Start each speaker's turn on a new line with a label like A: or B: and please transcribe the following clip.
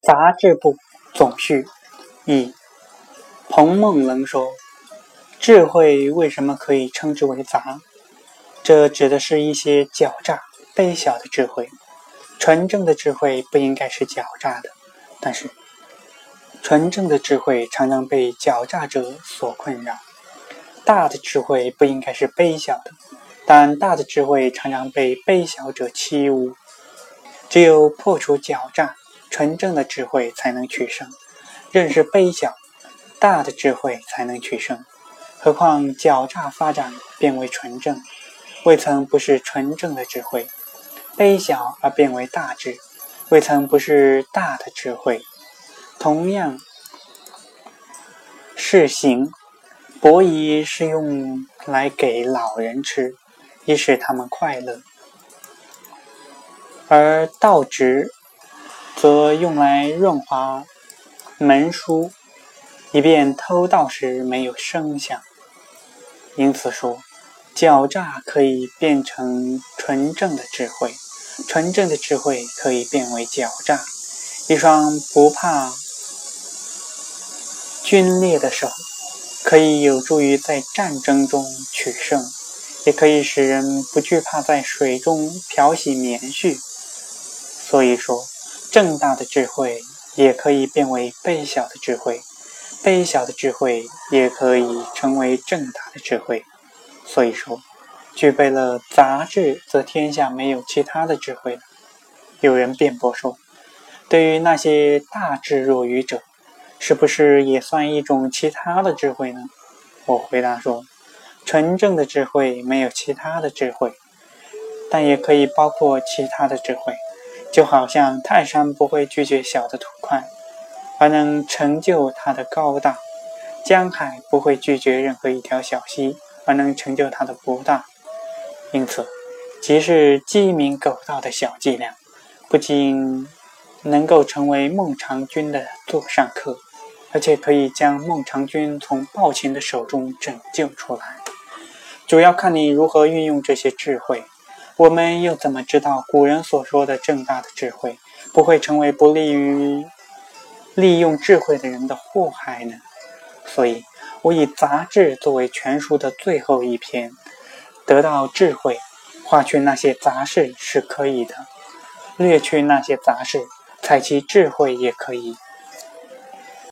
A: 杂志部总序一。彭梦棱说，智慧为什么可以称之为杂？这指的是一些狡诈、卑小的智慧。纯正的智慧不应该是狡诈的，但是纯正的智慧常常被狡诈者所困扰。大的智慧不应该是卑小的，但大的智慧常常被卑小者欺侮。只有破除狡诈，纯正的智慧才能取胜，认识卑小，大的智慧才能取胜。何况狡诈发展变为纯正，未曾不是纯正的智慧；卑小而变为大智，未曾不是大的智慧。同样是行，伯夷是用来给老人吃，以使他们快乐；而道直则用来润滑门书，以便偷盗时没有声响。因此说，狡诈可以变成纯正的智慧，纯正的智慧可以变为狡诈。一双不怕皲裂的手，可以有助于在战争中取胜，也可以使人不惧怕在水中漂洗棉絮。所以说，正大的智慧也可以变为卑小的智慧，卑小的智慧也可以成为正大的智慧。所以说，具备了杂智，则天下没有其他的智慧了。有人辩驳说，对于那些大智若愚者，是不是也算一种其他的智慧呢？我回答说，纯正的智慧没有其他的智慧，但也可以包括其他的智慧。就好像泰山不会拒绝小的土块，而能成就它的高大；江海不会拒绝任何一条小溪，而能成就它的博大。因此，即是鸡鸣狗盗的小伎俩，不仅能够成为孟尝君的座上客，而且可以将孟尝君从暴秦的手中拯救出来。主要看你如何运用这些智慧。我们又怎么知道古人所说的正大的智慧不会成为不利于利用智慧的人的祸害呢？所以我以杂志作为全书的最后一篇。得到智慧，划去那些杂事是可以的，略去那些杂事，采其智慧也可以。